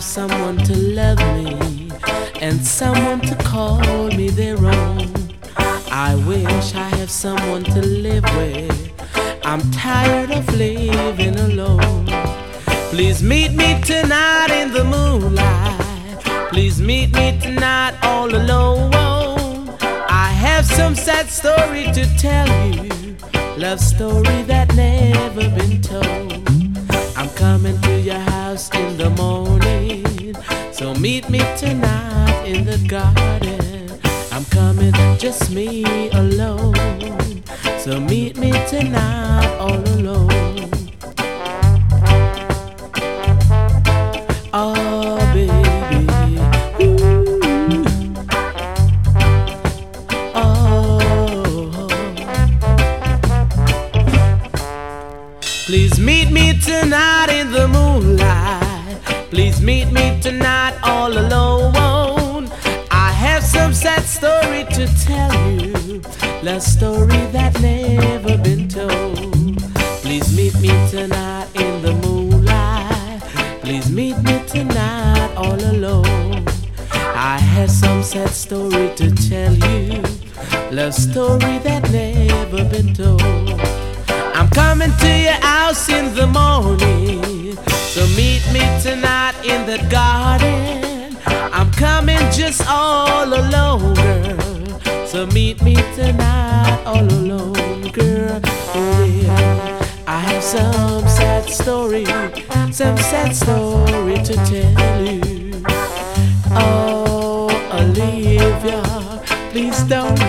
someone to love me and someone to call me their own. I wish I have someone to live with. I'm tired of living alone. Please meet me tonight in the moonlight. Please meet me tonight all alone. I have some sad story to tell you, love story that never been told. I'm coming to your house in the morning, so meet me tonight in the garden. I'm coming, just me alone, so meet me tonight all alone. Oh baby, ooh. Oh, please meet me tonight in the moonlight. Please meet me tonight all alone. I have some sad story to tell you, love story that never been told. Please meet me tonight in the moonlight. Please meet me tonight all alone. I have some sad story to tell you, love story that never been told. I'm coming to your house in the morning, so meet me tonight in the garden. I'm coming just all alone, girl, so meet me tonight all alone, girl. Oh yeah, I have some sad story to tell you. Oh Olivia, please don't